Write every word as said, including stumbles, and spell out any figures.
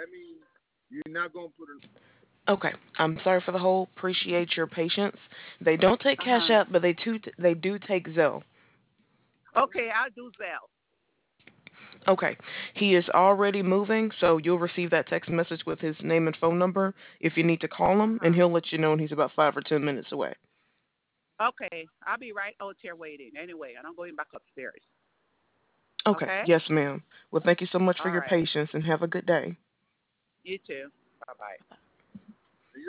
Okay, I'm sorry for the hold. Appreciate your patience. They don't take Cash Uh-huh. App, but they too they do take Zelle. Okay, I'll do Zelle. Okay, he is already moving, so you'll receive that text message with his name and phone number if you need to call him, and Uh-huh. he'll let you know when he's about five or ten minutes away. Okay, I'll be right out here waiting. Anyway, and I'm going back upstairs. Okay, Okay? yes, ma'am. Well, thank you so much for All your right. patience, and have a good day. You too. Bye bye.